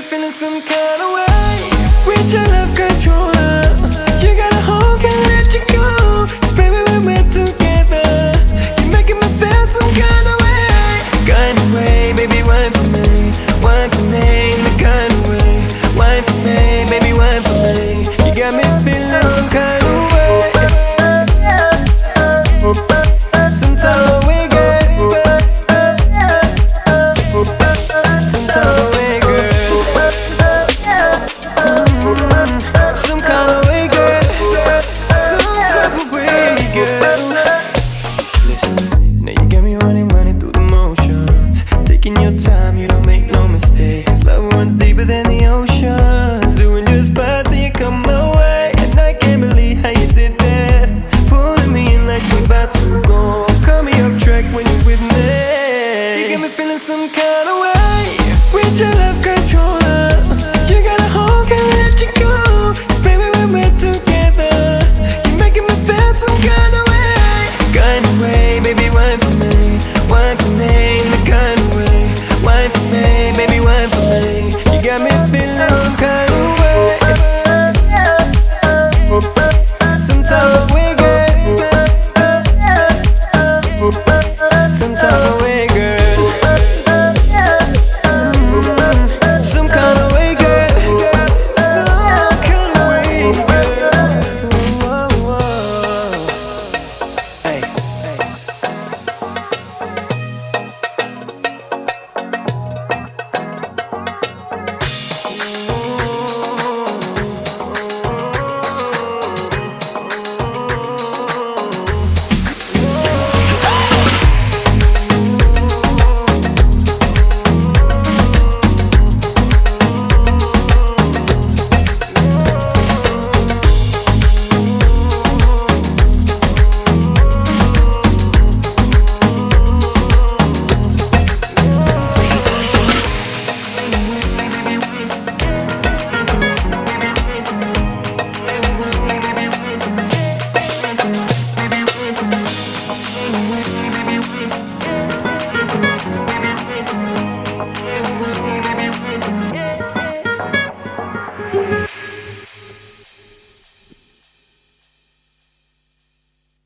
feeling some kind of way with your love controller. You got a hold, can't let you go. 'Cause baby, when we're together, you're making me feel some kind of way, baby, wine for me, in the kind of way. Wine for me, baby, wine for me. You got me feeling some kind of way, some type of way, girl, some type of way, girl, some kind of way, girl, some type of way, girl. Listen, now you got me running through the motions, taking your time, you don't make no mistakes. Love runs deeper than the oceans, doing just fine till you come my way. And I can't believe how you did that, pulling me in like we about to go. Call me off track when you're with me. You got me feeling some kind of way with your love control.